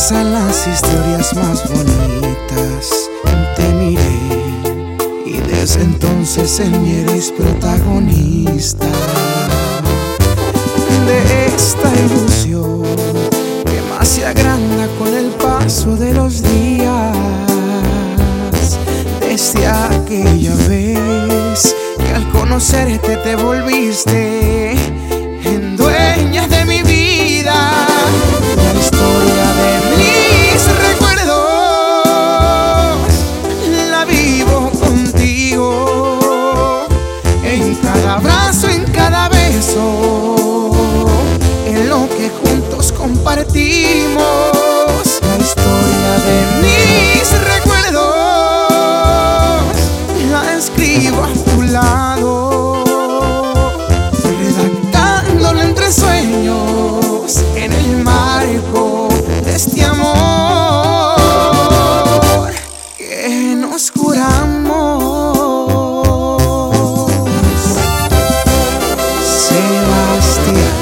pasan las historias más bonitas, te miré y desde entonces en mí eres protagonista de esta ilusión que más se agranda con el paso de los días. Desde aquella vez que al conocerte te volviste en dueña de mi vida, la historia de mis recuerdos la vivo contigo, en cada abrazo, en cada beso, en lo que juntos compartimos. La historia de mis recuerdos la escribo a tu lado, redactándolo entre sueños en el marco de este amor que nos juramos. Sebastián.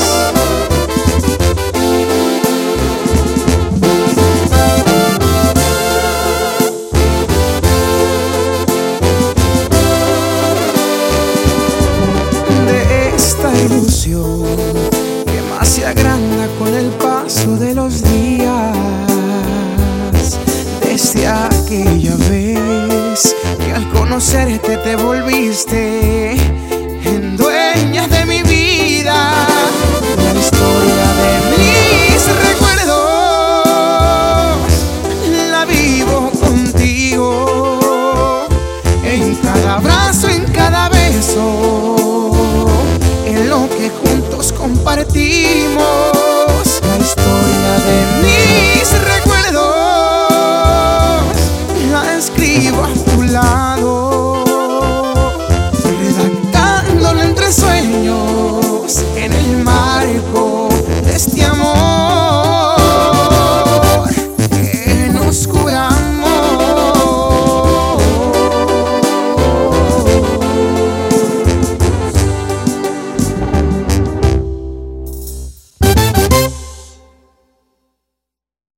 Ilusión que más se agranda con el paso de los días. Desde aquella vez que al conocerte te volviste en dueña de mi vida, la historia de mis recuerdos la vivo contigo, en cada abrazo, en cada beso, en lo que juntos compartimos. La historia de mis recuerdos la escribo a tu lado, redactándolo entre sueños en el marco